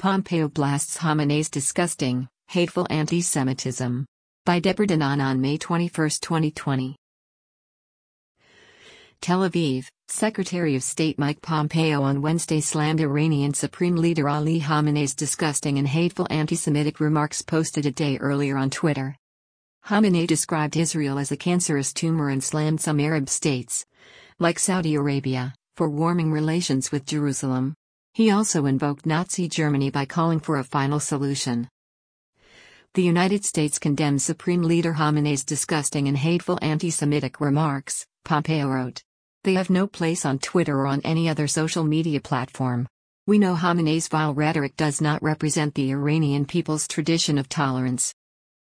Pompeo blasts Khamenei's disgusting, hateful anti-Semitism. By Deborah Danan on May 21, 2020. Tel Aviv, Secretary of State Mike Pompeo on Wednesday slammed Iranian Supreme Leader Ali Khamenei's disgusting and hateful anti-Semitic remarks posted a day earlier on Twitter. Khamenei described Israel as a cancerous tumor and slammed some Arab states, like Saudi Arabia, for warming relations with Jerusalem. He also invoked Nazi Germany by calling for a final solution. The United States condemns Supreme Leader Khamenei's disgusting and hateful anti-Semitic remarks, Pompeo wrote. They have no place on Twitter or on any other social media platform. We know Khamenei's vile rhetoric does not represent the Iranian people's tradition of tolerance.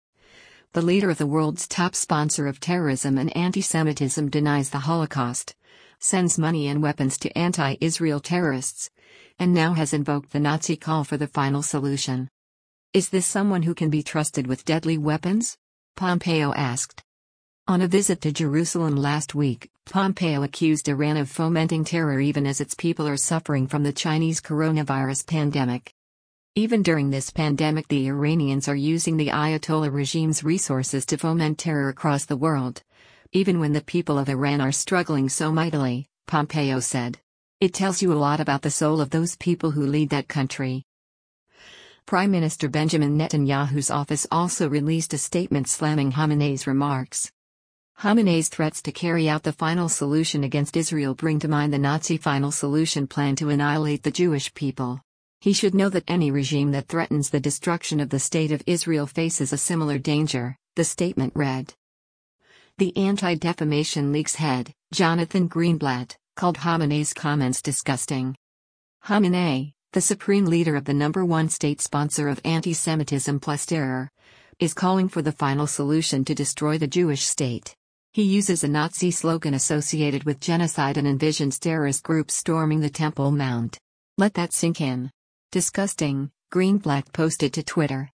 The leader of the world's top sponsor of terrorism and anti-Semitism denies the Holocaust, sends money and weapons to anti-Israel terrorists, and now has invoked the Nazi call for the final solution. Is this someone who can be trusted with deadly weapons? Pompeo asked. On a visit to Jerusalem last week, Pompeo accused Iran of fomenting terror even as its people are suffering from the Chinese coronavirus pandemic. Even during this pandemic, the Iranians are using the Ayatollah regime's resources to foment terror across the world. Even when the people of Iran are struggling so mightily, Pompeo said. It tells you a lot about the soul of those people who lead that country. Prime Minister Benjamin Netanyahu's office also released a statement slamming Khamenei's remarks. Khamenei's threats to carry out the final solution against Israel bring to mind the Nazi final solution plan to annihilate the Jewish people. He should know that any regime that threatens the destruction of the State of Israel faces a similar danger, the statement read. The Anti-Defamation League's head, Jonathan Greenblatt, called Khamenei's comments disgusting. Khamenei, the supreme leader of the #1 state sponsor of anti-Semitism plus terror, is calling for the final solution to destroy the Jewish state. He uses a Nazi slogan associated with genocide and envisions terrorist groups storming the Temple Mount. Let that sink in. Disgusting, Greenblatt posted to Twitter.